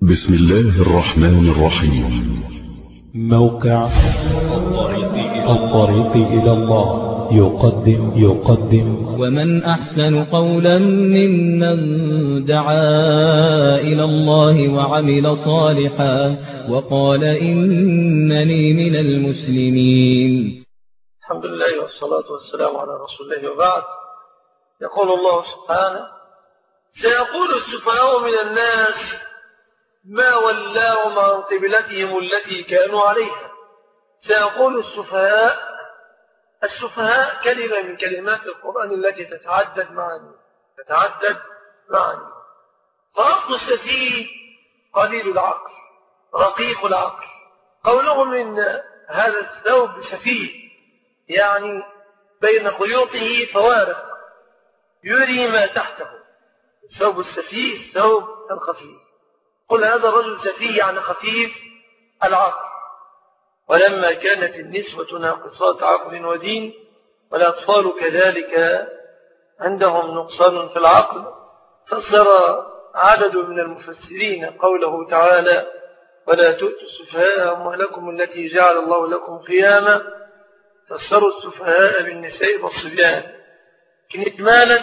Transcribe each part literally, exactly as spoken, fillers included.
بسم الله الرحمن الرحيم. موقع الطريق إلى الله يقدم يقدم ومن أحسن قولا ممن دعا إلى الله وعمل صالحا وقال إنني من المسلمين. الحمد لله والصلاة والسلام على رسول الله، وبعد. يقول الله سبحانه: سيقول السفهاء من الناس ما ولاهم عن قبلتهم التي كانوا عليها. سيقول السفهاء السفهاء كلمة من كلمات القرآن التي تتعدد معاني تتعدد معاني فأصل السفيه قليل العقل رقيق العقل. قولهم إن هذا الثوب سفيه يعني بين خيوطه فوارق يري ما تحته. الثوب السفيه الثوب الخفيف. قل هذا الرجل سفيه يعني خفيف العقل. ولما كانت النسوة ناقصات عقل ودين والأطفال كذلك عندهم نقصان في العقل، فسر عدد من المفسرين قوله تعالى: ولا تؤتوا السفهاء أموالكم التي جعل الله لكم قياما. فسروا السفهاء بالنساء والصبيان، لكن إجمالا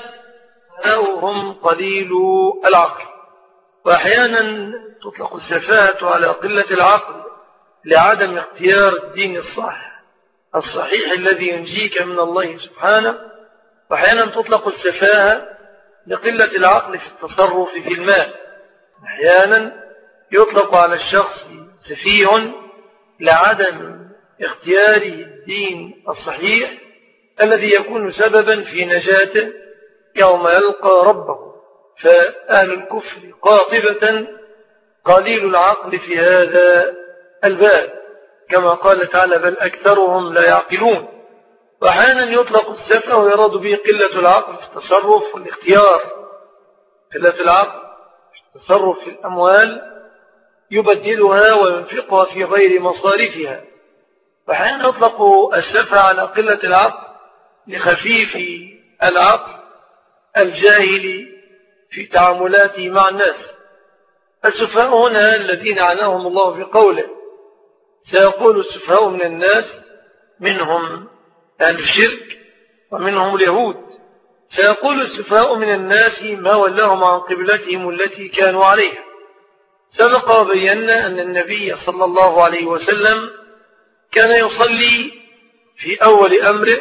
هم قليل العقل. وأحيانا تطلق السفاهة على قلة العقل لعدم اختيار الدين الصح الصحيح الذي ينجيك من الله سبحانه، وأحيانا تطلق السفاهة لقلة العقل في التصرف في المال. أحيانا يطلق على الشخص سفيه لعدم اختيار الدين الصحيح الذي يكون سببا في نجاته يوم يلقى ربه. فأهل الكفر قاطبة قليل العقل في هذا الباب، كما قال تعالى: بل أكثرهم لا يعقلون. وأحيانا يطلق السفه ويراد به قلة العقل في التصرف والاختيار. قلة العقل في التصرف في الأموال يبدلها وينفقها في غير مصارفها. وأحيانا يطلق السفه على قلة العقل لخفيف العقل الجاهل في تعاملاته مع الناس. السفهاء هنا الذين عناهم الله بقوله: سيقول السفهاء من الناس، منهم أهل الشرك ومنهم اليهود. سيقول السفهاء من الناس ما ولاهم عن قبلتهم التي كانوا عليها. سبق وبينا أن النبي صلى الله عليه وسلم كان يصلي في أول أمره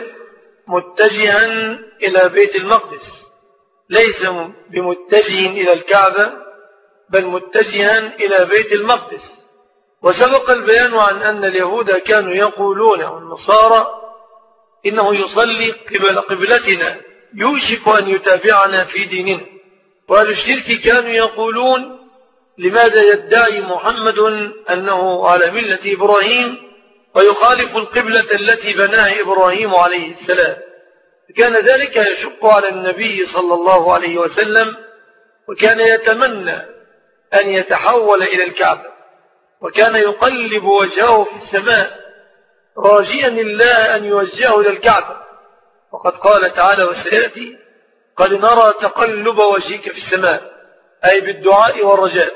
متجها إلى بيت المقدس، ليس بمتجه إلى الكعبة بل متجها إلى بيت المقدس. وسبق البيان عن أن اليهود كانوا يقولون والنصارى إنه يصلي قبل قبلتنا يوشك أن يتابعنا في ديننا. وأهل الشرك كانوا يقولون: لماذا يدعي محمد أنه على ملة إبراهيم ويخالف القبلة التي بناها إبراهيم عليه السلام؟ كان ذلك يشق على النبي صلى الله عليه وسلم، وكان يتمنى أن يتحول إلى الكعبة، وكان يقلب وجهه في السماء راجيا الله أن يوجهه إلى الكعبة. وقد قال تعالى: وسيأتي قد نرى تقلب وجهك في السماء، أي بالدعاء والرجاء،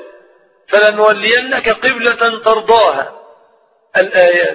فلنولينك قبلة ترضاها. الآيات.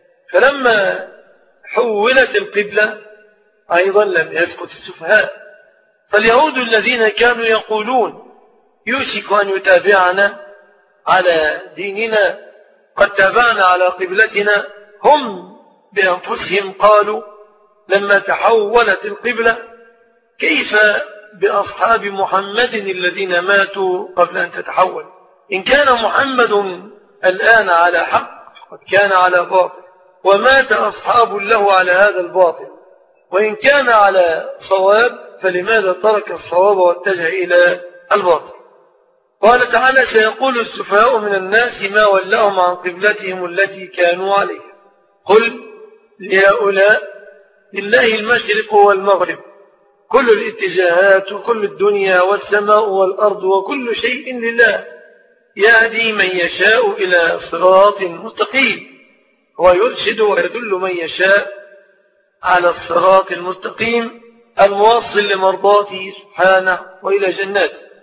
فلما حولت القبلة أيضا لم يسكت السفهاء. فاليهود الذين كانوا يقولون يوشك أن يتابعنا على ديننا قد تابعنا على قبلتنا، هم بأنفسهم قالوا لما تحولت القبلة: كيف بأصحاب محمد الذين ماتوا قبل أن تتحول؟ إن كان محمد الآن على حق قد كان على باطل، ومات أصحاب له على هذا الباطل. وإن كان على صواب فلماذا ترك الصواب واتجه إلى الباطل؟ قال تعالى: سيقول السفهاء من الناس ما ولاهم عن قبلتهم التي كانوا عليها. قل لهؤلاء: لله المشرق والمغرب، كل الاتجاهات وكل الدنيا والسماء والأرض وكل شيء لله، يهدي من يشاء إلى صراط مستقيم، ويرشد ويدل من يشاء على الصراط المستقيم الموصل لمرضاته سبحانه وإلى جناته.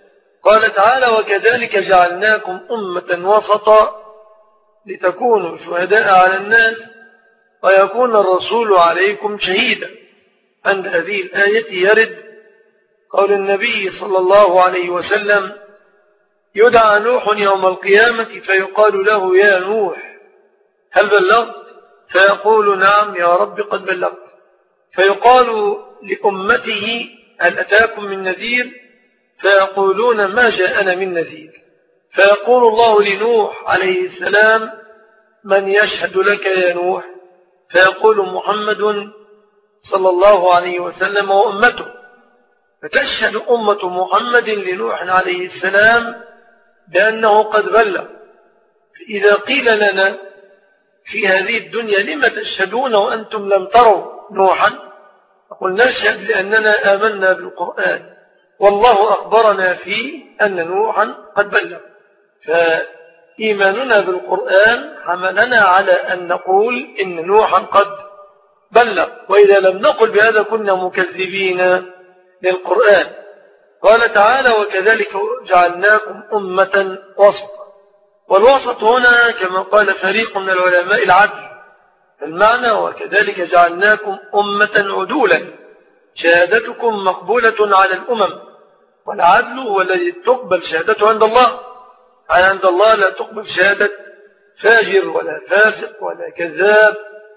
قال تعالى وكذلك جعلناكم أمة وسطا لتكونوا شهداء على الناس ويكون الرسول عليكم شهيدا. عند هذه الآية يرد قول النبي صلى الله عليه وسلم يدعى نوح يوم القيامة فيقال له يا نوح هل بلغت؟ فيقول نعم يا رب قد بلغت. فيقال لأمته هل أتاكم من نذير؟ فيقولون ما جاءنا من نذير. فيقول الله لنوح عليه السلام من يشهد لك يا نوح؟ فيقول محمد صلى الله عليه وسلم وأمته. فتشهد أمة محمد لنوح عليه السلام بأنه قد بلغ. فإذا قيل لنا في هذه الدنيا لما تشهدون وأنتم لم تروا نوحا؟ نقول نشهد لأننا آمنا بالقرآن والله أخبرنا فيه أن نوحا قد بلغ. فإيماننا بالقرآن حملنا على أن نقول إن نوحا قد بلغ، وإذا لم نقل بهذا كنا مكذبين للقرآن. قال تعالى وكذلك جعلناكم أمة وسطا. والوسط هنا كما قال فريق من العلماء العدل. المعنى وكذلك جعلناكم أمة عدولا شهادتكم مقبولة على الأمم، والعدل هو الذي تقبل شهادته عند الله. عند الله لا تقبل شهادة فاجر ولا فاسق ولا كذاب.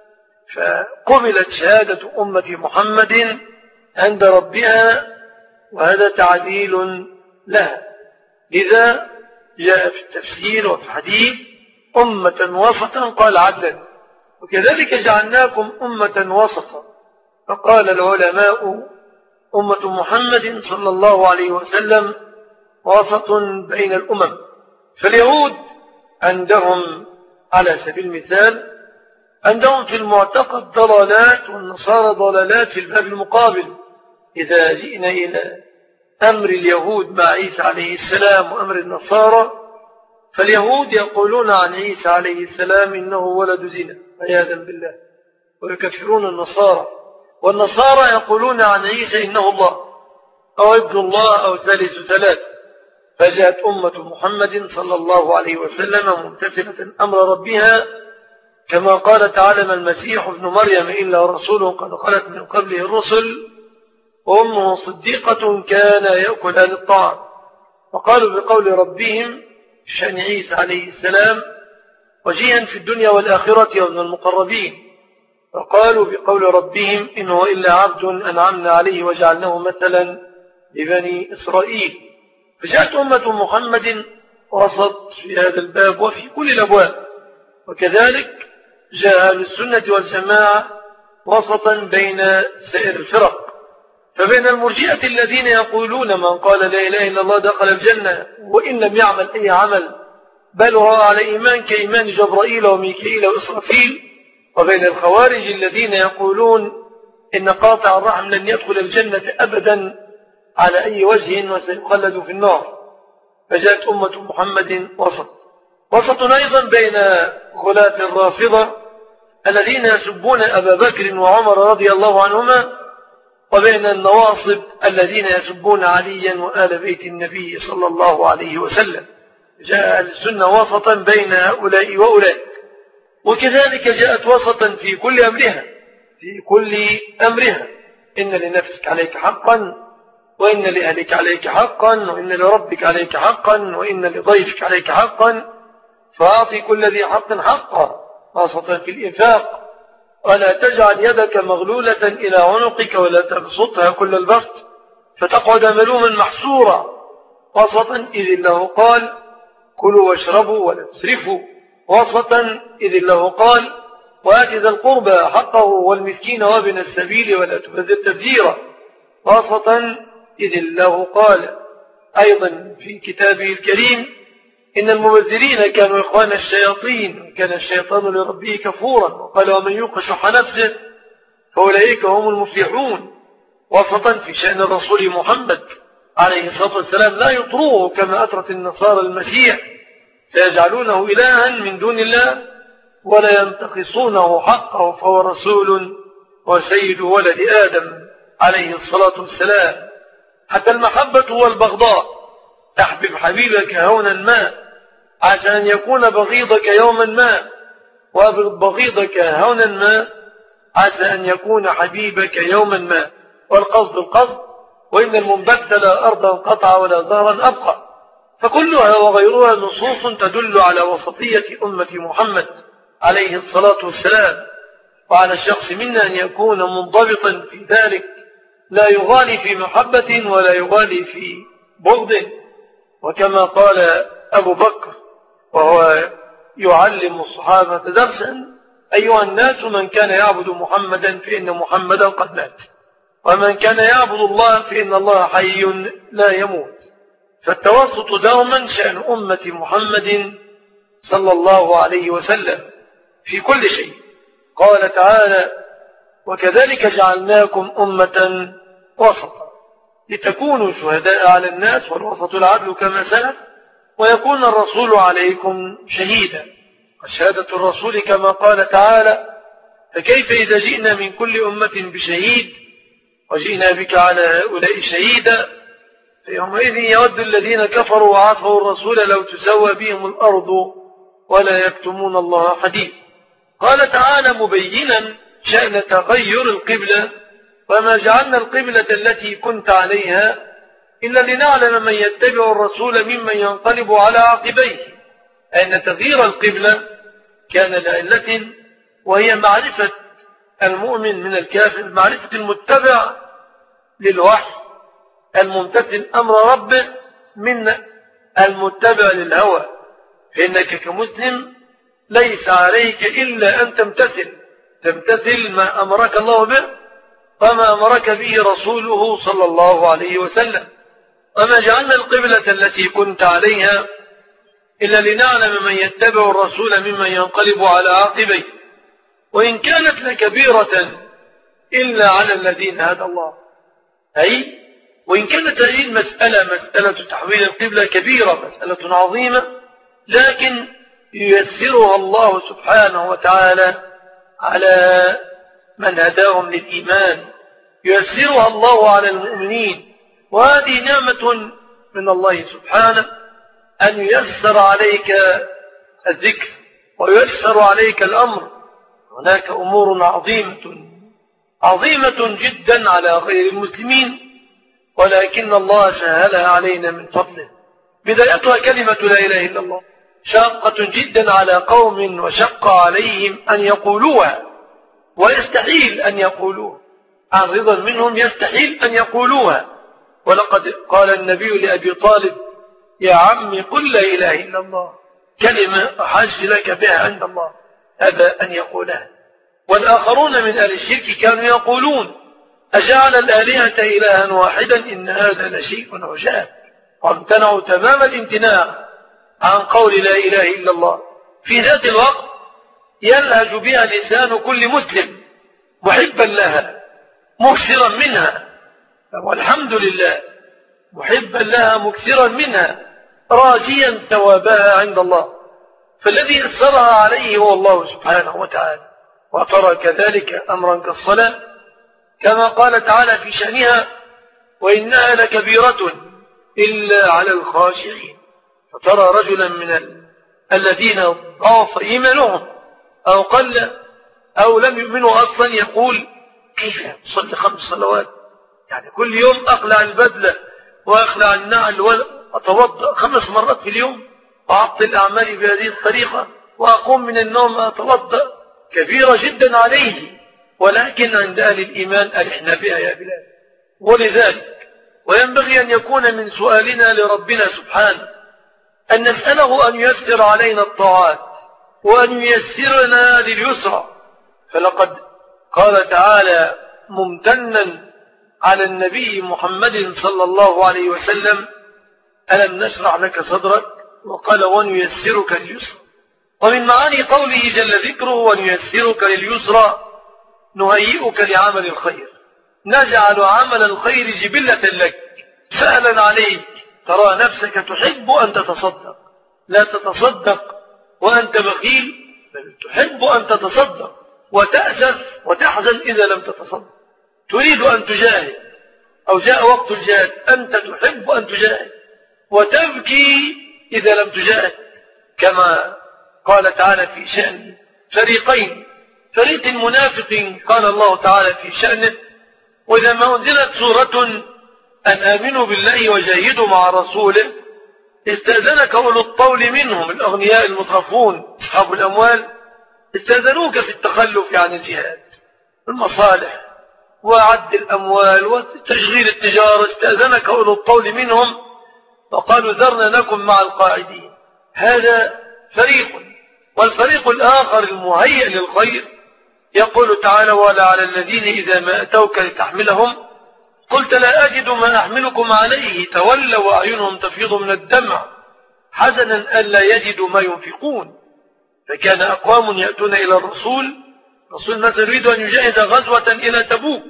فقبلت شهادة أمة محمد عند ربها وهذا تعديل لها. لذا جاء في التفسير وفي الحديث أمة وسطا قال عدلا. وكذلك جعلناكم أمة وسطا. فقال العلماء أمة محمد صلى الله عليه وسلم وسط بين الأمم. فاليهود عندهم على سبيل المثال عندهم في المعتقد ضلالات والنصارى ضلالات في الباب المقابل. إذا جئنا إلى أمر اليهود مع عيسى عليه السلام وأمر النصارى فاليهود يقولون عن عيسى عليه السلام إنه ولد زنا عياذا بالله ويكفرون النصارى، والنصارى يقولون عن عيسى إنه الله أو ابن الله أو ثالث ثلاث. فجاءت أمة محمد صلى الله عليه وسلم ممتثلة أمر ربها كما قال تعالى ما المسيح ابن مريم إلا رسول قد خلت من قبله الرسل وأمه صديقة كان يأكلان الطعام. وقالوا بقول ربهم شأن عيسى عليه السلام وجيها في الدنيا والآخرة ومن المقربين. وقالوا بقول ربهم إنه إلا عبد أنعمنا عليه وجعلناه مثلا لبني إسرائيل. فجاءت أمة محمد وسط في هذا الباب وفي كل الأبواب. وكذلك جاء أهل السنة والجماعة وسطا بين سائر الفرق. فبين المرجئة الذين يقولون من قال لا إله إلا الله دخل الجنة وإن لم يعمل أي عمل بل هو على إيمان كإيمان جبرائيل وميكائيل وإسرافيل، وبين الخوارج الذين يقولون إن قاطع الرحم لن يدخل الجنة أبدا على أي وجه وسيخلد في النار. فجاءت أمة محمد وسط. وسط أيضا بين غلاة الرافضة الذين يسبون أبا بكر وعمر رضي الله عنهما وبين النواصب الذين يسبون عليا وآل بيت النبي صلى الله عليه وسلم. جاء السنة وسطا بين هؤلاء وأولئك. وكذلك جاءت وسطا في كل أمرها في كل أمرها إن لنفسك عليك حقا وإن لأهلك عليك حقا وإن لربك عليك حقا وإن لضيفك عليك حقا فأعطي كل ذي حق حقا خاصة في الإنفاق ولا تجعل يدك مغلولة إلى عنقك ولا تبسطها كل البسط فتقعد ملوما محسورا وسطا إذ الله قال كلوا واشربوا ولا تسرفوا وسطا إذ الله قال وآت ذا القربى حقه والمسكين وابن السبيل ولا تبذر تبذيرا وسطا إذ الله قال أيضا في كتابه الكريم إن المبذرين كانوا إخوان الشياطين وكان الشيطان لربه كفورا وقال ومن يوق شح نفسه فأولئك هم المفلحون وسطا في شأن الرسول محمد عليه الصلاة والسلام لا يطروه كما أطرت النصارى المسيح فيجعلونه إلها من دون الله ولا ينتقصونه حقه فهو رسول وسيد ولد آدم عليه الصلاة والسلام. حتى المحبة والبغضاء تحبب حبيبك هونا ما عسى أن يكون بغيضك يوما ما، وبغيضك هونا ما عسى أن يكون حبيبك يوما ما. والقصد القصد، وإن المنبت لا أرضا قطع ولا ظهرا أبقى. فكلها وغيرها نصوص تدل على وسطية أمة محمد عليه الصلاة والسلام، وعلى الشخص منا أن يكون منضبطا في ذلك، لا يغالي في محبة ولا يغالي في بغض. وكما قال أبو بكر وهو يعلم الصحابة درسا: أيها الناس، من كان يعبد محمدا فإن محمدا قد مات، ومن كان يعبد الله فإن الله حي لا يموت. فالتوسط دوما شأن أمة محمد صلى الله عليه وسلم في كل شيء. قال تعالى: وكذلك جعلناكم أمة وسطا لتكونوا شهداء على الناس والوسط العدل كما سلف ويكون الرسول عليكم شهيدا. وشهادة الرسول كما قال تعالى: فكيف إذا جئنا من كل أمة بشهيد وجئنا بك على هؤلاء شهيدا فيومئذ يود الذين كفروا وعصوا الرسول لو تسوى بهم الأرض ولا يكتمون الله حديث. قال تعالى مبينا شأن تغير القبلة: وما جعلنا القبلة التي كنت عليها إلا لنعلم من يتبع الرسول ممن ينقلب على عقبيه. أن تغيير القبلة كان لعلة، وهي معرفة المؤمن من الكافر، معرفة المتبع للوحي الممتثل أمر ربه من المتبع للهوى. فإنك كمسلم ليس عليك إلا أن تمتثل تمتثل ما أمرك الله به وما أمرك به رسوله صلى الله عليه وسلم. وما جعلنا القبلة التي كنت عليها إلا لنعلم من يتبع الرسول ممن ينقلب على عقبيه، وإن كانت لكبيرة إلا على الذين هدى الله. أي وإن كانت هذه المسألة مسألة تحويل القبلة كبيرة، مسألة عظيمة، لكن ييسرها الله سبحانه وتعالى على من هداهم للإيمان، ييسرها الله على المؤمنين. وهذه نعمة من الله سبحانه أن ييسر عليك الذكر وييسر عليك الأمر. هناك أمور عظيمة عظيمة جدا على غير المسلمين، ولكن الله سهلها علينا من فضله. بدايتها كلمة لا إله إلا الله، شاقة جدا على قوم وشق عليهم أن يقولوها، ويستحيل أن يقولوها عن رضا منهم، يستحيل أن يقولوها. ولقد قال النبي لأبي طالب: يا عمي قل لا إله إلا الله، كلمة أحج لك بها عند الله، هذا أن يقولها. والآخرون من أهل الشرك كانوا يقولون: أجعل الآلهة إلها واحدا إن هذا لشيء عجاب، وامتنعوا تمام الامتناع عن قول لا إله إلا الله. في ذات الوقت يلهج بها لسان كل مسلم محبا لها مكثرا منها، والحمد لله، محبا لها مكثرا منها راجيا ثوابها عند الله. فالذي يسرها عليه هو الله سبحانه وتعالى. وترى كذلك أمرا كالصلاة كما قال تعالى في شأنها: وإنها لكبيرة إلا على الخاشعين. فترى رجلا من ال... الذين ضعف إيمانهم أو قل أو لم يؤمنوا أصلا يقول: كيف أصلي خمس صلوات؟ يعني كل يوم أقلع البدلة وأخلع النعل وأتوضأ خمس مرات في اليوم وأعطي أعمالي بهذه الطريقة وأقوم من النوم أتوضأ، كبيرة جدا عليه. ولكن عند أهل الإيمان ألحنا بها يا بلاد. ولذلك وينبغي أن يكون من سؤالنا لربنا سبحانه أن نسأله أن ييسر علينا الطاعات وأن ييسرنا لليسرى. فلقد قال تعالى ممتنا على النبي محمد صلى الله عليه وسلم: ألم نشرح لك صدرك؟ وقال: ونيسرك لليسرى. ومن معاني قوله جل ذكره: ونيسرك لليسرى، نهيئك لعمل الخير، نجعل عمل الخير جبلة لك سهلا عليك. ترى نفسك تحب أن تتصدق، لا تتصدق وأنت بخيل، بل تحب أن تتصدق وتأسف وتحزن إذا لم تتصدق. تريد أن تجاهد أو جاء وقت الجهاد، أنت تحب أن تجاهد وتبكي إذا لم تجاهد، كما قال تعالى في شأن فريقين، فريق منافق قال الله تعالى في شأنه: وإذا ما أنزلت سورة أن آمنوا بالله وجاهدوا مع رسوله استأذنك أولو الطول منهم، الأغنياء المترفون أصحاب الأموال، استأذنوك في التخلف عن الجهاد، المصالح وعد الأموال وتشغيل التجارة، استأذنك أولو الطول منهم فقالوا ذرنا نكن مع القاعدين. هذا فريق. والفريق الآخر المهيئ للخير يقول تعالى: ولا على الذين إذا ما أتوك لتحملهم قلت لا أجد ما أحملكم عليه تولوا وأعينهم تفيض من الدمع حزنا ألا يجدوا ما ينفقون. فكان أقوام يأتون إلى الرسول، الرسول مثلا يريد أن يجاهد غزوة إلى تبوك،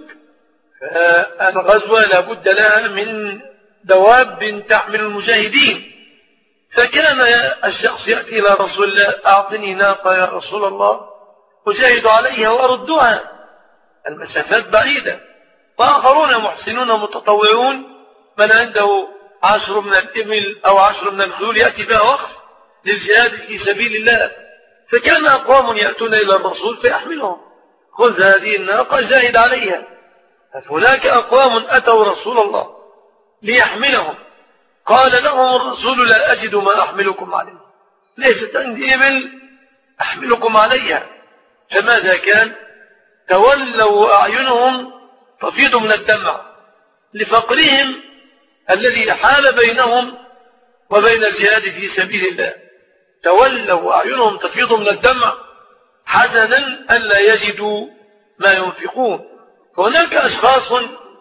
فالغزوة لابد لها من دواب تحمل المجاهدين، فكان الشخص يأتي إلى رسول الله: أعطني ناقة يا رسول الله أجاهد عليها وأردها، المسافات بعيدة. وآخرون محسنون متطوعون من عنده عشر من الإبل أو عشر من الخيول يأتي بها وقف للجهاد في سبيل الله. فكان أقوام يأتون إلى الرسول فيحملهم: خذ هذه الناقة جاهد عليها. فهناك أقوام أتوا رسول الله ليحملهم، قال لهم الرسول: لا أجد ما أحملكم عليه، ليست عندي إبل أحملكم عليها. فماذا كان؟ تولوا وأعينهم تفيض من الدمع لفقرهم الذي حال بينهم وبين الجهاد في سبيل الله. تولوا وأعينهم تفيض من الدمع حزنا ألا يجدوا ما ينفقون. فهناك أشخاص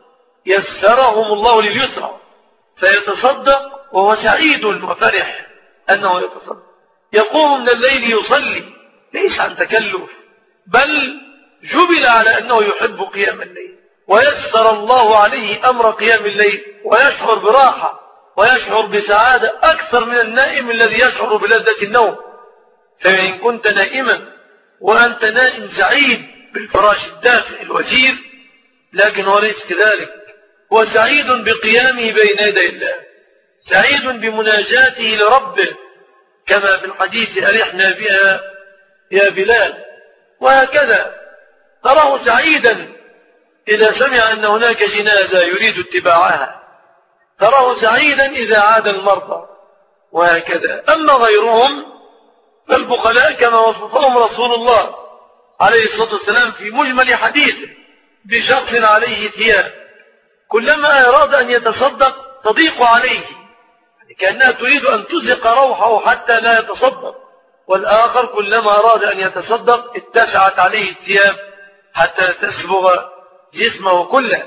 يسرهم الله لليسرى فيتصدق وهو سعيد وفرح أنه يتصدق، يقوم من الليل يصلي ليس عن تكلف، بل جبل على أنه يحب قيام الليل، ويسر الله عليه أمر قيام الليل، ويشعر براحة ويشعر بسعادة أكثر من النائم الذي يشعر بلذة النوم. فإن كنت نائما وأنت نائم سعيد بالفراش الدافئ الوثير، لكن هو ليس كذلك، هو سعيد بقيامه بين يدي الله، سعيد بمناجاته لربه، كما في الحديث: أرحنا بها يا بلال. وهكذا تراه سعيدا إذا سمع أن هناك جنازة يريد اتباعها، تراه سعيدا إذا عاد المرضى، وهكذا. أما غيرهم فالبخلاء كما وصفهم رسول الله عليه الصلاة والسلام في مجمل حديثه بشخص عليه ثياب، كلما أراد أن يتصدق تضيق عليه، يعني كأنها تريد أن تزق روحه حتى لا يتصدق. والآخر كلما أراد أن يتصدق اتسعت عليه الثياب حتى تسبغ جسمه كله.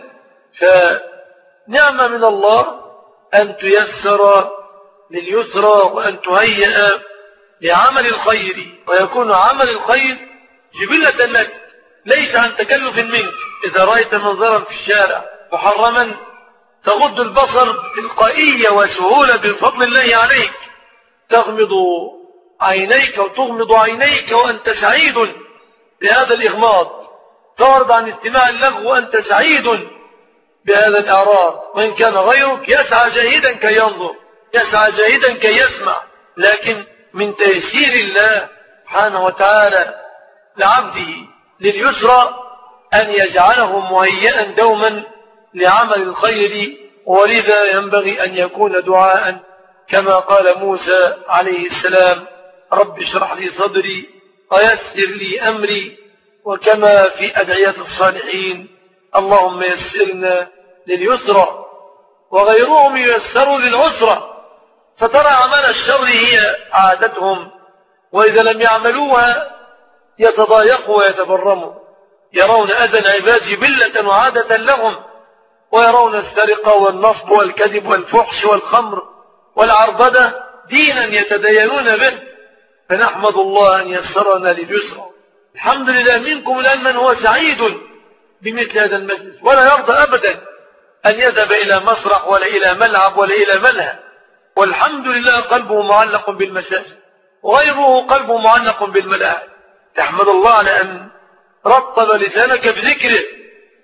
فنعمة من الله أن تيسر لليسرى وأن تهيئ لعمل الخير، ويكون عمل الخير جبلة لك ليس عن تكلف منك. إذا رأيت منظرا في الشارع محرما تغض البصر بتلقائية وسهولة بفضل الله عليك، تغمض عينيك وتغمض عينيك وأنت سعيد بهذا الإغماض، تعرض عن استماع اللغو وأنت سعيد بهذا الإعراض. وإن كان غيرك يسعى جاهدا كي ينظر، يسعى جاهدا كي يسمع، لكن من تيسير الله سبحانه وتعالى لعبده لليسرى أن يجعله مهيئا دوما لعمل الخير. ولذا ينبغي أن يكون دعاء كما قال موسى عليه السلام: رب اشرح لي صدري ويسر لي أمري. وكما في أدعية الصالحين: اللهم يسرنا لليسرى. وغيرهم ييسروا للعسرى، فترى أعمال الشر هي عادتهم، وإذا لم يعملوها يتضايقوا ويتبرموا، يرون أذى العباد جبلة وعادة لهم، ويرون السرقة والنصب والكذب والفحش والخمر والعربدة دينا يتدينون به. فنحمد الله أن يسرنا لليسرى. الحمد لله منكم الآن من هو سعيد بمثل هذا المجلس، ولا يرضى أبدا أن يذهب إلى مسرح ولا إلى ملعب ولا إلى ملهى، والحمد لله قلبه معلق بالمساجد، وغيره قلبه معلق بالملاعب. تحمد الله على أن رطب لسانك بذكره،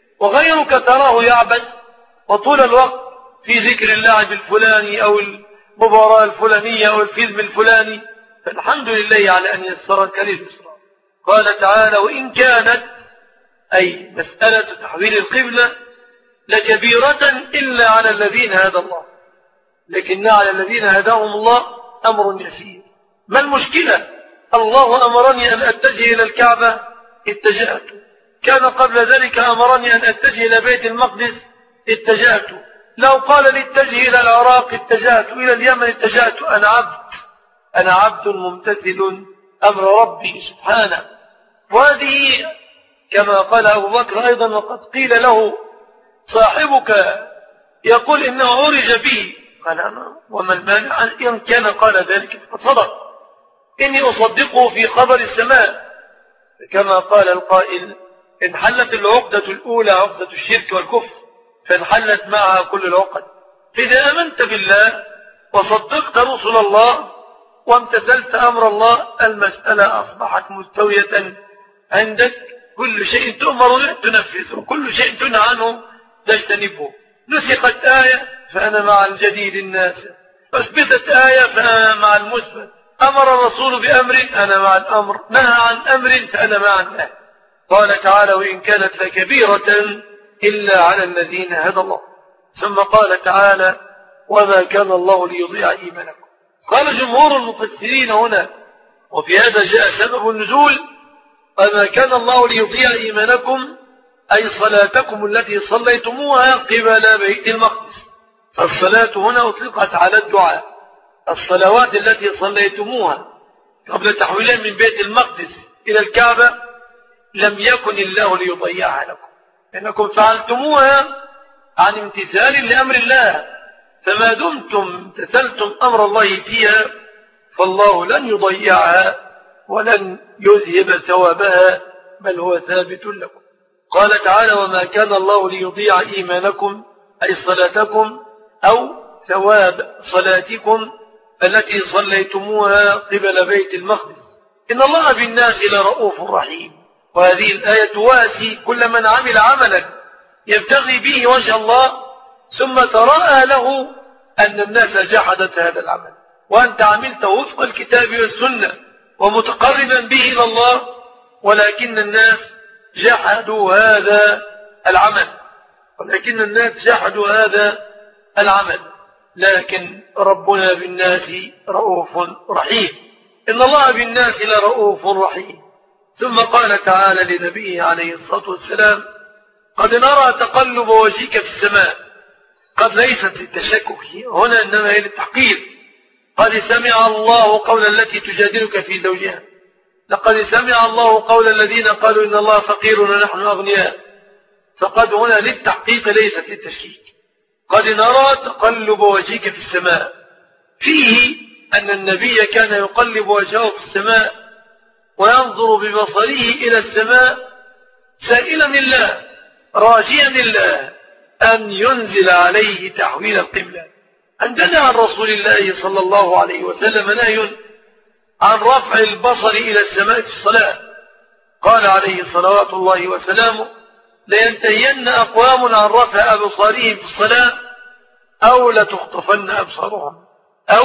وغيرك تراه يعبث وطول الوقت في ذكر اللعب الفلاني أو المباراة الفلانية أو الفيلم الفلاني، فالحمد لله على أن يسرك لليسرى. قال تعالى: وإن كانت أي مسألة تحويل القبلة لكبيرة إلا على الذين هدى الله، لكن على الذين هداهم الله أمر يسير. ما المشكلة؟ الله أمرني أن أتجه إلى الكعبة اتجهت، كان قبل ذلك أمرني أن أتجه إلى بيت المقدس اتجهت، لو قال لي اتجه إلى العراق اتجهت، إلى اليمن اتجهت. أنا عبد، أنا عبد ممتثل أمر ربي سبحانه. وهذه كما قال أبو بكر أيضا، وقد قيل له صاحبك يقول إنه عرج به، قال أنا وما المانع إن كان قال ذلك فصدق، إني أصدقه في خبر السماء، كما قال القائل: إن حلت العقدة الأولى عقدة الشرك والكفر فانحلت معها كل العقد. إذا آمنت بالله وصدقت رسل الله وامتثلت أمر الله، المسألة أصبحت مستوية عندك، كل شيء تؤمر به تنفذه، كل شيء تنهى عنه تجتنبه. نسخت آية فأنا مع الجديد الناس، أثبتت آية فأنا مع المثبت، أمر الرسول بأمر أنا مع الأمر، نهى عن أمر فأنا مع النهي. قال تعالى: وإن كانت لكبيرة إلا على الذين هدى الله. ثم قال تعالى: وما كان الله ليضيع إيمانكم. قال جمهور المفسرين هنا، وفي هذا جاء سبب النزول: وما كان الله ليضيع إيمانكم أي صلاتكم التي صليتموها قبل بيت المقدس. فالصلاة هنا أطلقت على الدعاء، الصلوات التي صليتموها قبل تحويلها من بيت المقدس إلى الكعبة لم يكن الله ليضيعها لكم، إنكم فعلتموها عن امتثال لأمر الله، فما دمتم امتثلتم أمر الله فيها فالله لن يضيعها ولن يذهب ثوابها، بل هو ثابت لكم. قال تعالى: وما كان الله ليضيع إيمانكم أي صلاتكم أو ثواب صلاتكم التي صليتموها قبل بيت المقدس، إن الله بالناس لرؤوف رحيم. وهذه الآية تواسي كل من عمل عملا يبتغي به وجه الله ثم تراءى له أن الناس جحدت هذا العمل، وأنت عملت وفق الكتاب والسنة ومتقربا به إلى الله، ولكن الناس جحدوا هذا العمل، ولكن الناس جحدوا هذا العمل. لكن ربنا بالناس رؤوف رحيم، إن الله بالناس لرؤوف رحيم. ثم قال تعالى لنبيه عليه الصلاة والسلام: قد نرى تقلب وجهك في السماء. قد ليست للتشكك هنا، إنما هي للتحقيق. قد سمع الله قول التي تجادلك في زوجها، لقد سمع الله قول الذين قالوا إن الله فقير ونحن أغنياء. فقد هنا للتحقيق ليست للتشكيك. قد نرى تقلب وجهك في السماء، فيه أن النبي كان يقلب وجهه في السماء وينظر ببصره إلى السماء سائلا الله راجيا الله أن ينزل عليه تحويل القبلة. عندنا عن رسول الله صلى الله عليه وسلم نهي عن رفع البصر إلى السماء في الصلاة. قال عليه صلوات الله وسلامه: لينتهين أقوام عن رفع أبصارهم في الصلاة أو لتخطفن أبصارهم أو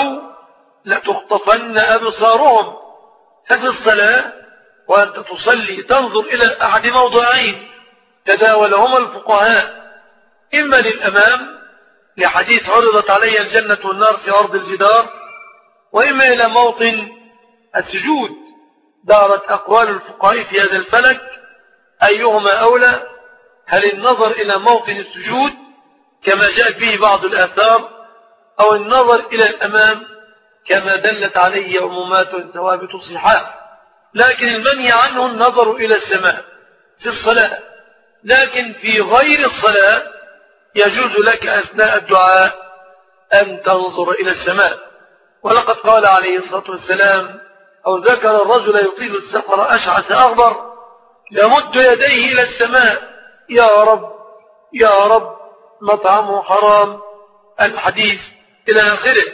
لتخطفن أبصارهم. ففي الصلاة وأنت تصلي تنظر إلى أحد موضعين تداولهما الفقهاء، إما للأمام لحديث عرضت علي الجنة والنار في عرض الجدار، وإما إلى موطن السجود. دارت أقوال الفقهاء في هذا الفلك أيهما أولى، هل النظر إلى موطن السجود كما جاءت به بعض الآثار، أو النظر إلى الأمام كما دلت عليه عمومات ثوابت صحاح. لكن المنهي عنه النظر إلى السماء في الصلاة، لكن في غير الصلاة يجوز لك أثناء الدعاء أن تنظر إلى السماء. ولقد قال عليه الصلاة والسلام: أو ذكر الرجل يطيل السفر أشعث أغبر يمد يديه إلى السماء: يا رب يا رب مطعمه حرام، الحديث إلى آخره.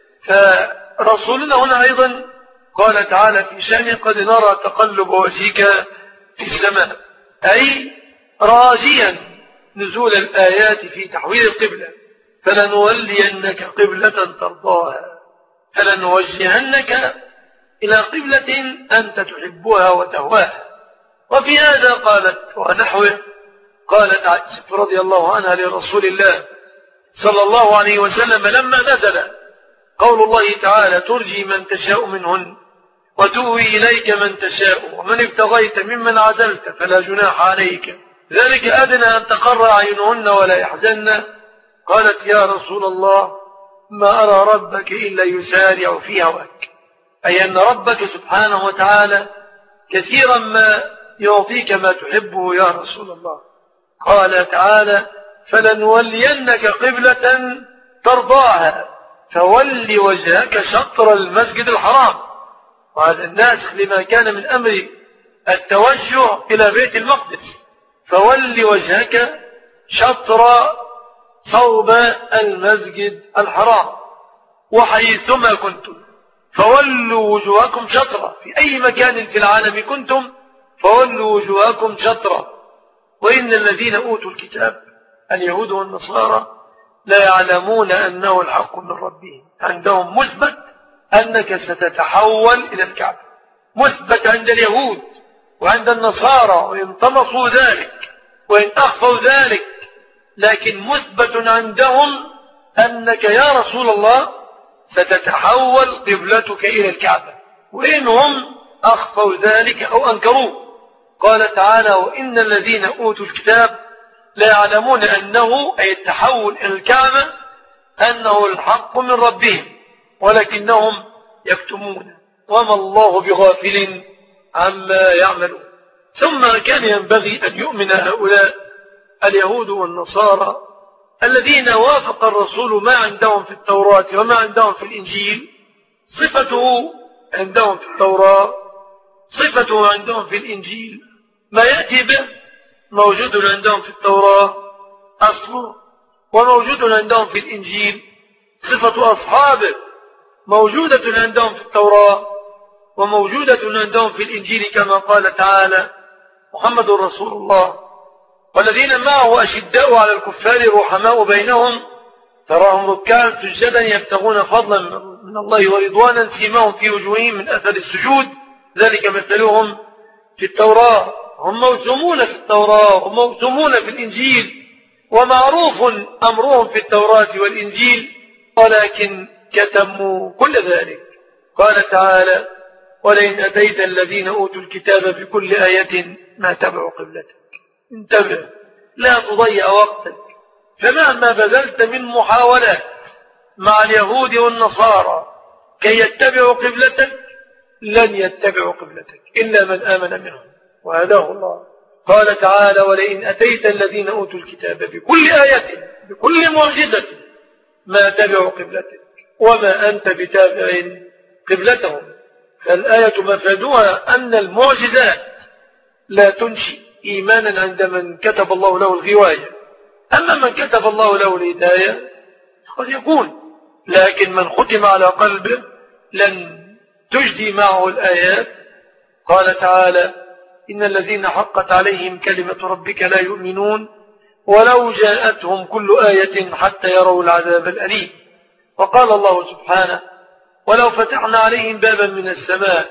فرسولنا هنا أيضا قال تعالى في شأنه: قد نرى تقلب وجهك في السماء، أي راجيا نزول الآيات في تحويل القبلة، فلنولينك قبلة ترضاها. فلنوجهنك إلى قبلة أنت تحبها وتهواها. وفي هذا قالت ونحوه قالت عائشة رضي الله عنها لرسول الله صلى الله عليه وسلم لما نزل قول الله تعالى ترجي من تشاء منهن وتؤوي إليك من تشاء ومن ابتغيت ممن عزلت فلا جناح عليك ذلك أدنى أن تقر أعينهن ولا يحزن. قالت يا رسول الله ما أرى ربك إلا يسارع في هواك، أي أن ربك سبحانه وتعالى كثيرا ما يعطيك ما تحبه يا رسول الله. قال تعالى فلنولينك قبلة ترضاها فول وجهك شطر المسجد الحرام، وهذا الناسخ لما كان من أمر التوجه إلى بيت المقدس، فول وجهك شطر صوب المسجد الحرام وحيثما كنتم فولوا وجوهكم شطرا، في أي مكان في العالم كنتم فولوا وجوهكم شطرا. وإن الذين أوتوا الكتاب اليهود والنصارى لا يعلمون أنه الحق من ربهم، عندهم مثبت أنك ستتحول إلى الكعبة، مثبت عند اليهود وعند النصارى وإن طمسوا ذلك وإن أخفوا ذلك، لكن مثبت عندهم أنك يا رسول الله ستتحول قبلتك إلى الكعبة، وإنهم أخفوا ذلك أو أنكروه. قال تعالى وإن الذين أوتوا الكتاب لا يعلمون أنه أي التحول إلى الكعبة أنه الحق من ربهم ولكنهم يكتمون وما الله بغافل عما يعملون. ثم كان ينبغي أن يؤمن هؤلاء اليهود والنصارى الذين وافق الرسول ما عندهم في التوراة وما عندهم في الإنجيل، صفته عندهم في التوراة صفته عندهم في الإنجيل، ما يأتي به موجود عندهم في التوراة أصله، وموجود عندهم في الإنجيل صفة أصحابه موجودة عندهم في التوراة وموجودة عندهم في الإنجيل، كما قال تعالى محمد رسول الله والذين معه أشداء على الكفار رحماء بينهم تراهم ركعا سجدا يبتغون فضلا من الله ورضوانا سيماهم في وجوههم من أثر السجود ذلك مثلهم في التوراة، هم موسومون في التوراة وموسومون في الإنجيل ومعروف أمرهم في التوراة والإنجيل، ولكن كتموا كل ذلك. قال تعالى ولئن أتيت الذين أوتوا الكتاب بكل آية ما تبعوا قبلتك. انتبه لا تضيع وقتك، فمهما بذلت من محاولات مع اليهود والنصارى كي يتبعوا قبلتك لن يتبعوا قبلتك إلا من آمن منهم وهداه الله. قال تعالى ولئن أتيت الذين أوتوا الكتاب بكل آية بكل معجزة ما تبعوا قبلتك وما أنت بتابع قبلتهم. فالآية مفادها أن المعجزات لا تنشئ إيمانا عند من كتب الله له الغواية، أما من كتب الله له الهداية قد يكون، لكن من ختم على قلبه لن تجدي معه الآيات. قال تعالى إن الذين حقت عليهم كلمة ربك لا يؤمنون ولو جاءتهم كل آية حتى يروا العذاب الأليم. وقال الله سبحانه ولو فتحنا عليهم بابا من السماء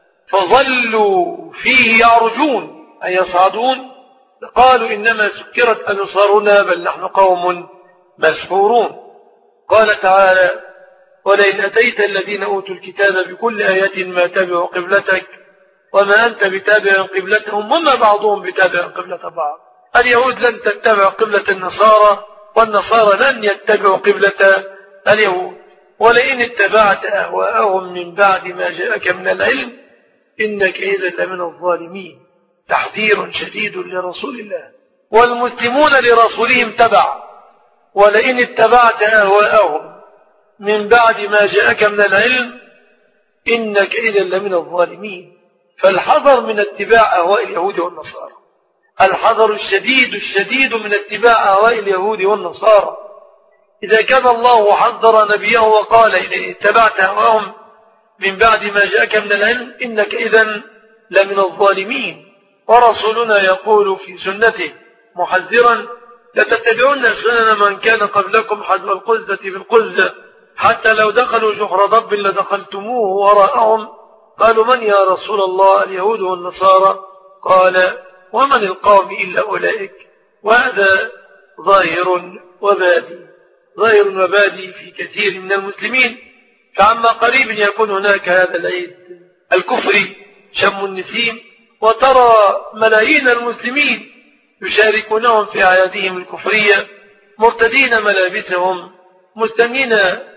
فظلوا فيه يعرجون أي يصعدون قالوا إنما سكرت أبصارنا بل نحن قوم مسحورون. قال تعالى ولئن أتيت الذين أوتوا الكتاب بكل آية ما تبعوا قبلتك وما أنت بتابع قبلتهم وما بعضهم بتابع قبلة بعض. اليهود لن تتبع قبلة النصارى والنصارى لن يتبعوا قبلة اليهود. ولئن اتبعت أهواءهم من بعد ما جاءك من العلم إنك إذا لمن الظالمين. تحذير شديد لرسول الله، والمسلمون لرسولهم تبع. ولئن اتبعت أهواءهم من بعد ما جاءك من العلم إنك إذا لمن الظالمين. فالحذر من اتباع أهواء اليهود والنصارى، الحذر الشديد الشديد من اتباع أهواء اليهود والنصارى. إذا كان الله حذر نبيه وقال إن اتبعت أهواءهم من بعد ما جاءك من العلم إنك إذا لمن الظالمين. ورسولنا يقول في سنته محذرا لتتبعون سنن من كان قبلكم حذو القزة بالقزة حتى لو دخلوا جحر ضب لدخلتموه وراءهم. قالوا من يا رسول الله؟ اليهود والنصارى. قال ومن القوم إلا أولئك. وهذا ظاهر وبادي ظاهر وبادي في كثير من المسلمين. فعما قريب يكون هناك هذا العيد الكفري شم النسيم، وترى ملايين المسلمين يشاركونهم في أعيادهم الكفرية مرتدين ملابسهم مستنين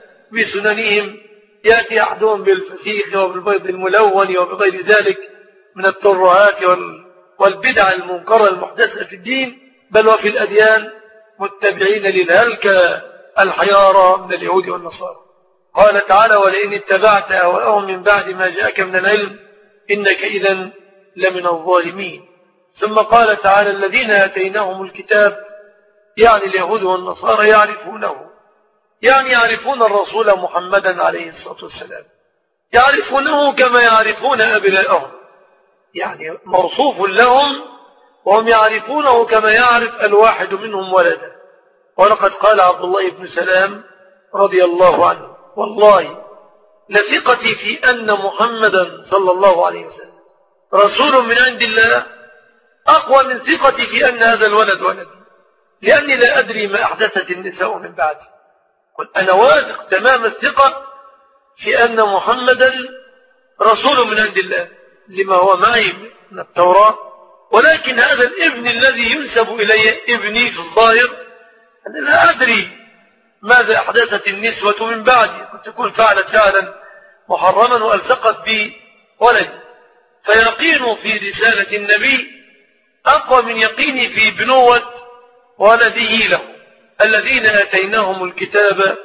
بسننهم. يأتي أحدهم بالفسيخ وبالبيض الملون وبغير ذلك من الترهات والبدع المنكرة المحدثة في الدين، بل وفي الأديان، متبعين للهلكة الحيارى من اليهود والنصارى. قال تعالى ولئن اتبعت أهواءهم من بعد ما جاءك من العلم إنك إذا لمن الظالمين. ثم قال تعالى الذين آتيناهم الكتاب، يعني اليهود والنصارى، يعرفونه، يعني يعرفون الرسول محمدا عليه الصلاة والسلام، يعرفونه كما يعرفون أبناءهم، يعني موصوف لهم وهم يعرفونه كما يعرف الواحد منهم ولده. ولقد قال عبد الله بن سلام رضي الله عنه والله لثقتي في أن محمدا صلى الله عليه وسلم رسول من عند الله أقوى من ثقتي في أن هذا الولد ولدي، لأني لا أدري ما أحدثت النساء من بعدي. قل أنا واثق تمام الثقة في أن محمدا رسول من عند الله لما هو معي من التوراة، ولكن هذا الابن الذي ينسب إلي ابني في الظاهر أنا لا أدري ماذا أحدثت النسوة من بعدي، قد تكون فعلت فعلا محرما وألصقت بي ولدي. فيقين في رسالة النبي أقوى من يقيني في بنوة ولده له. الذين آتيناهم الكتاب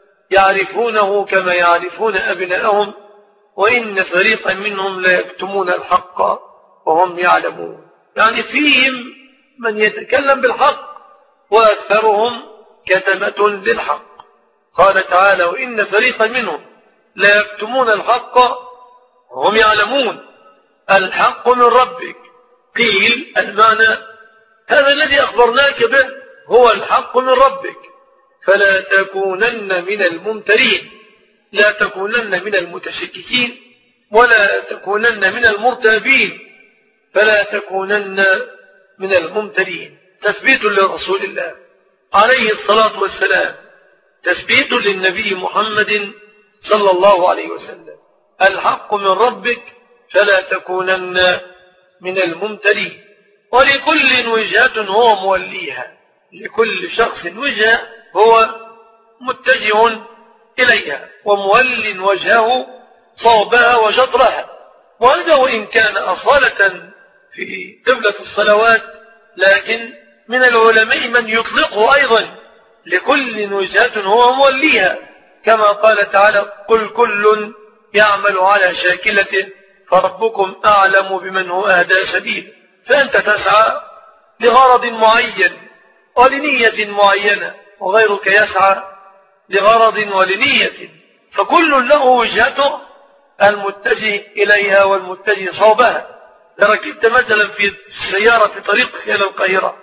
يعرفونه كما يعرفون أبناءهم وإن فريقا منهم لا يكتمون الحق وهم يعلمون. يعني فيهم من يتكلم بالحق وأكثرهم كتمة للحق. قال تعالى وإن فريقا منهم لا يكتمون الحق وهم يعلمون. الحق من ربك. قيل المعنى هذا الذي أخبرناك به هو الحق من ربك، فلا تكونن من الممترين، لا تكونن من المتشككين ولا تكونن من المرتابين، فلا تكونن من الممترين. تثبيت لرسول الله عليه الصلاة والسلام، تثبيت للنبي محمد صلى الله عليه وسلم. الحق من ربك فلا تكونن من الممترين. ولكل وجهة هو موليها، لكل شخص وجهة هو متجه إليها ومول وجهه صوبها وشطرها. وهذا وإن كان أصالة في قبلة الصلوات، لكن من العلماء من يطلقه أيضا لكل وجهة هو موليها، كما قال تعالى قل كل يعمل على شاكلته فربكم أعلم بمن هو أهدى سبيل. فأنت تسعى لغرض معين ولنية معينة، وغيرك يسعى لغرض ولنية، فكل له وجهته المتجه إليها والمتجه صوبها. ركبت مثلا في السيارة في طريقك إلى القاهرة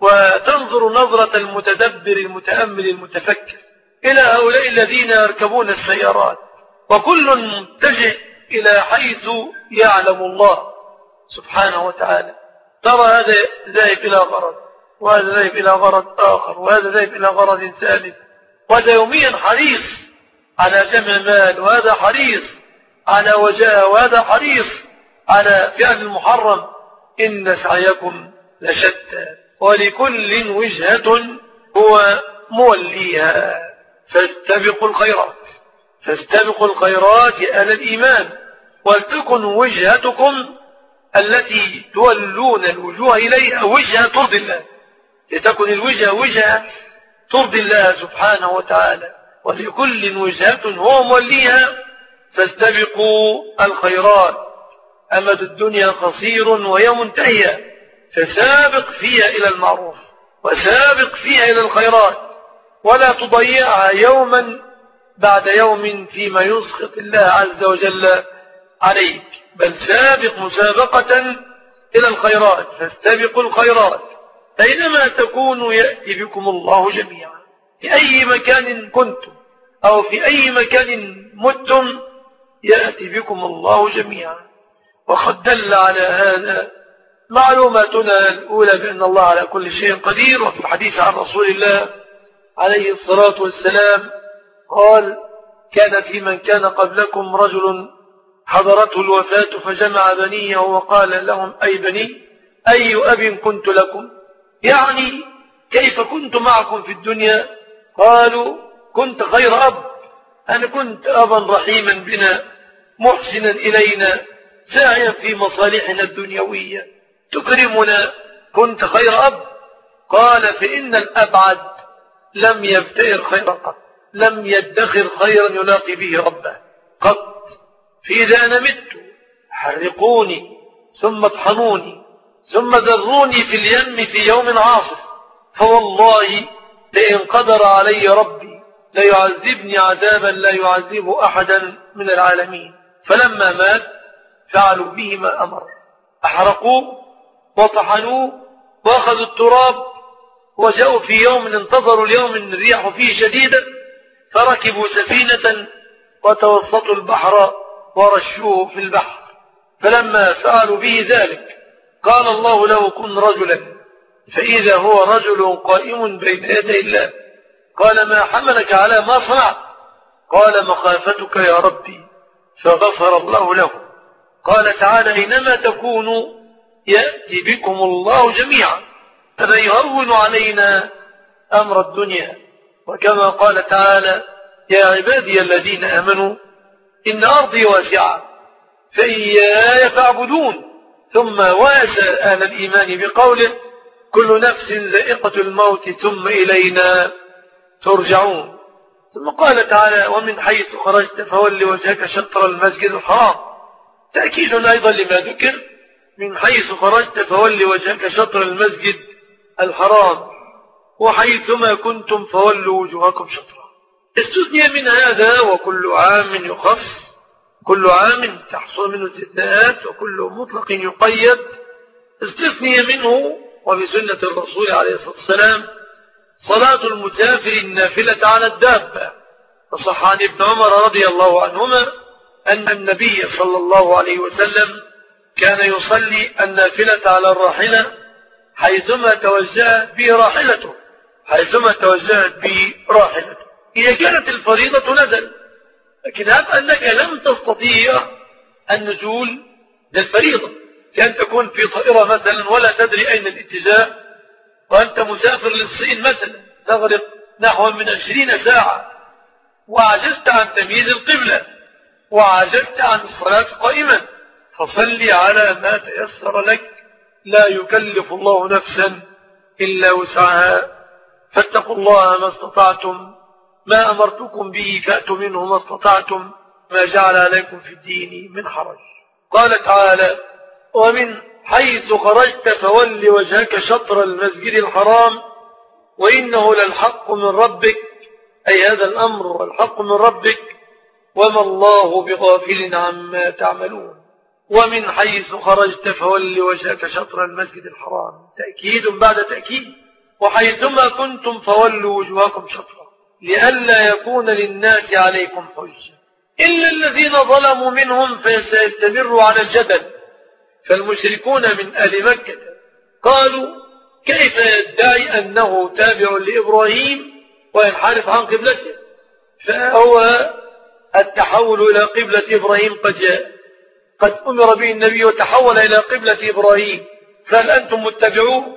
وتنظر نظرة المتدبر المتأمل المتفكر إلى هؤلاء الذين يركبون السيارات، وكل متجه إلى حيث يعلم الله سبحانه وتعالى. ترى هذا ذاهب إلى غرض، وهذا ذاهب إلى غرض آخر، وهذا ذاهب إلى غرض ثالث، وهذا يوميا حريص على جمع مال، وهذا حريص على وجاه، وهذا حريص على فعل المحرم. إن سعيكم لشتى ولكل وجهة هو موليها فاستبقوا الخيرات، فاستبقوا الخيرات يا أهل الإيمان، ولتكن وجهتكم التي تولون الوجوه إليها وجهة ترضي الله، لتكن الوجهة وجهة ترضي الله سبحانه وتعالى. ولكل وجهة هو موليها فاستبقوا الخيرات. أمد الدنيا قصير وهي منتهية، فسابق فيها إلى المعروف وسابق فيها إلى الخيرات، ولا تضيعها يوما بعد يوم فيما يسخط الله عز وجل عليك، بل سابق مسابقة إلى الخيرات. فاستبقوا الخيرات، أينما تكونوا يأتي بكم الله جميعا. في أي مكان كنتم أو في أي مكان متم يأتي بكم الله جميعا. وقد دل على هذا معلوماتنا الأولى بأن الله على كل شيء قدير. وفي الحديث عن رسول الله عليه الصلاة والسلام قال: كان في من كان قبلكم رجل حضرته الوفاة فجمع بنيه وقال لهم: أي بني، أي أب كنت لكم؟ يعني كيف كنت معكم في الدنيا؟ قالوا: كنت خير أب، أنا كنت أبا رحيما بنا محسنا إلينا ساعيا في مصالحنا الدنيوية تكرمنا، كنت خير أب. قال: فإن الأبعد لم يبتئر خيرا قط، لم يدخر خيرا يلاقي به ربه قط. فإذا أنا مت حرقوني ثم اطحنوني ثم ذروني في اليم في يوم عاصف، فوالله لئن قدر علي ربي ليعذبني عذابا لا يعذبه أحدا من العالمين. فلما مات فعلوا به ما أمر، أحرقوه وطحنوه وأخذوا التراب وجاءوا في يوم انتظروا اليوم الريح فيه شديدة فركبوا سفينة وتوسطوا البحر ورشوه في البحر. فلما فعلوا به ذلك قال الله له: كن رجلا، فإذا هو رجل قائم بين يدي الله. قال: ما حملك على ما صنعت؟ قال: مخافتك يا ربي، فغفر الله له. قال تعالى: أينما تكونوا يأتي بكم الله جميعا، فمن يهون علينا أمر الدنيا. وكما قال تعالى: يا عبادي الذين آمنوا إن أرضي واسعة فإياي فاعبدون. ثم واسى أهل الإيمان بقوله: كل نفس ذائقة الموت ثم إلينا ترجعون. ثم قال تعالى: ومن حيث خرجت فول وجهك شطر المسجد الحرام، تأكيد أيضا لما ذكر: من حيث خرجت فول وجهك شطر المسجد الحرام وحيثما كنتم فولوا وجوهكم شطرا. استثني من هذا وكل عام يخص، كل عام تحصل منه استثناءات وكل مطلق يقيد. استثني منه وبسنة الرسول عليه الصلاة والسلام صلاة المسافر النافلة على الدابة. فصح عن ابن عمر رضي الله عنهما أن النبي صلى الله عليه وسلم كان يصلي النافلة على الراحلة حيثما توجهت به راحلته، حيثما توجهت به راحلته. إذا كانت الفريضة نزل، لكن هب أنك لم تستطيع النزول للفريضة، كأن تكون في طائرة مثلا ولا تدري أين الاتجاه، وأنت مسافر للصين مثلا تغرق نحو من عشرين ساعة وعجزت عن تمييز القبلة وعجزت عن الصلاة قائما، فصلي على ما تيسر لك، لا يكلف الله نفسا إلا وسعها. فاتقوا الله ما استطعتم، ما أمرتكم به فأتوا منه ما استطعتم، ما جعل عليكم في الدين من حرج. قال تعالى: ومن حيث خرجت فول وجهك شطر المسجد الحرام وإنه للحق من ربك، أي هذا الأمر والحق من ربك، وما الله بغافل عما تعملون. ومن حيث خرجت فول وجهك شطر المسجد الحرام، تأكيد بعد تأكيد. وحيثما كنتم فولوا وجوهكم شطرا لئلا يكون للناس عليكم حجة إلا الذين ظلموا منهم فسيستمروا على الجدل. فالمشركون من أهل مكة قالوا: كيف يدعي أنه تابع لإبراهيم وينحرف عن قبلته؟ فهو التحول إلى قبلة إبراهيم قد جاء، قد أمر به النبي وتحول إلى قبلة إبراهيم، فهل أنتم متبعوه؟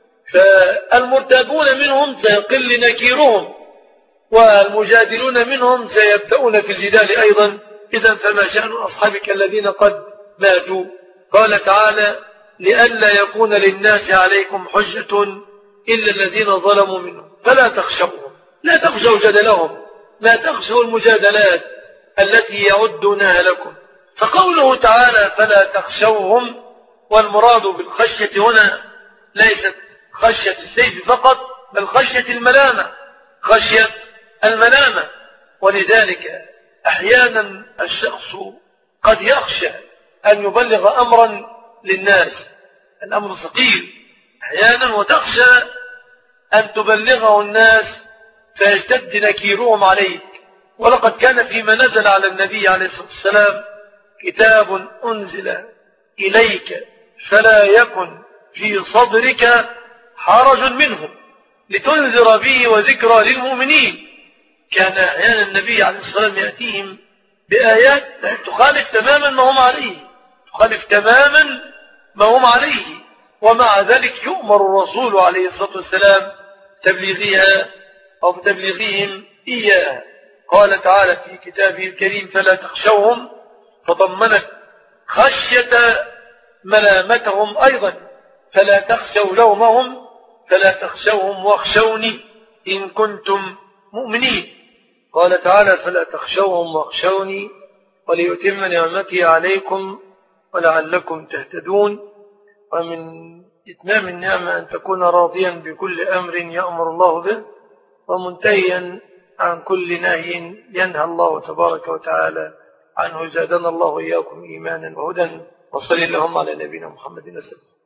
فالمرتابون منهم سيقل نكيرهم والمجادلون منهم سيبدأون في الجدال أيضا. إذن فما شأن أصحابك الذين قد ماتوا؟ قال تعالى: لئلا يكون للناس عليكم حجة إلا الذين ظلموا منهم فلا تخشوهم، لا تخشوا جدلهم، لا تخشوا المجادلات التي يعدونها لكم. فقوله تعالى: فلا تخشوهم، والمراد بالخشية هنا ليست خشية السيف فقط، بل خشية الملامة، خشية الملامة. ولذلك أحيانا الشخص قد يخشى أن يبلغ أمرا للناس، الأمر ثقيل أحيانا، وتخشى أن تبلغه الناس فيشتد نكيرهم عليك ولقد كان فيما نزل على النبي عليه الصلاة والسلام كتاب أنزل إليك فلا يكن في صدرك حرج منه لتنذر به وذكرى للمؤمنين. كان أحيانا النبي عليه الصلاة والسلام يأتيهم بآيات تخالف تماما ما هم عليه تخالف تماما ما هم عليه ومع ذلك يؤمر الرسول عليه الصلاة والسلام تبليغها أو بتبليغهم إياها. قال تعالى في كتابه الكريم فلا تخشوهم، فضمنت خشية ملامتهم أيضا، فلا تخشوا لومهم فلا تخشوهم واخشوني إن كنتم مؤمنين. قال تعالى فلا تخشوهم واخشوني وليتم نعمتي عليكم ولعلكم تهتدون. ومن إتمام النعمة أن تكون راضيا بكل أمر يأمر الله به ومنتهيا عن كل نهي ينهى الله تبارك وتعالى عنه. زادنا الله إياكم إيمانا وهدى. وصل اللهم على نبينا محمد وسلم.